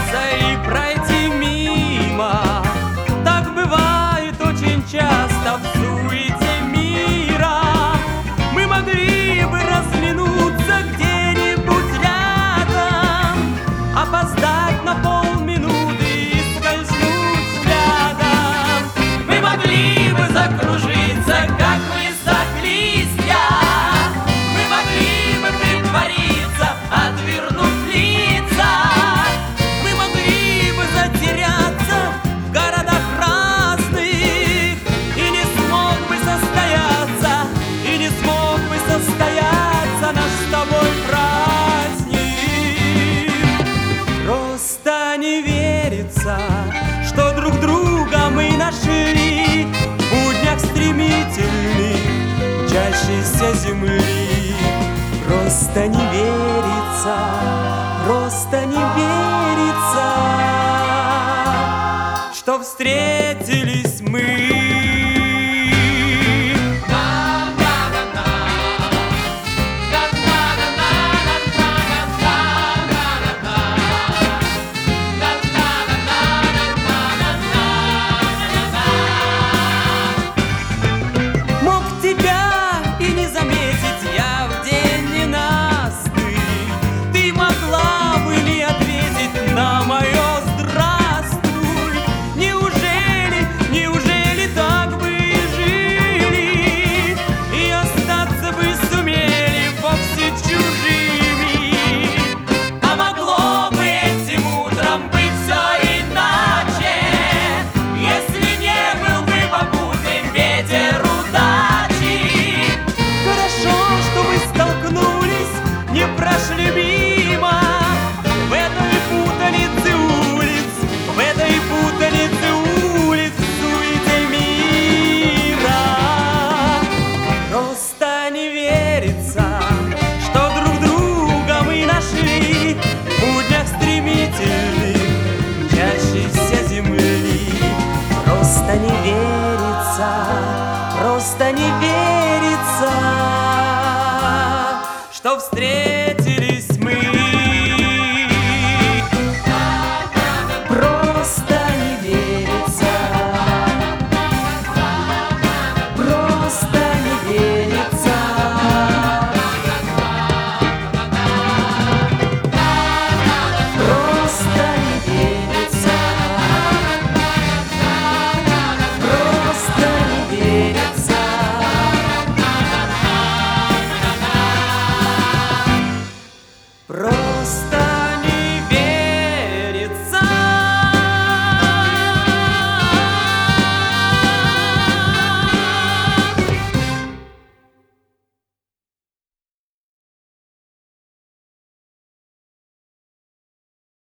улыбнуться и пройти мимо. Так бывает очень часто в суете мира. Мы могли бы разминуться где-нибудь рядом, опоздать на полминуты и скользнуть взглядом. Мы могли бы закружиться, как высок листья. Мы могли бы притвориться, отвернуть лица. Мы могли бы затеряться в городах разных, и не смог бы состояться, и не смог бы состояться наш с тобой праздник. Просто не верится, что друг друга мы нашли в буднях стремительных, мчащейся земли. Просто не верится, просто не верится, что встретились мы.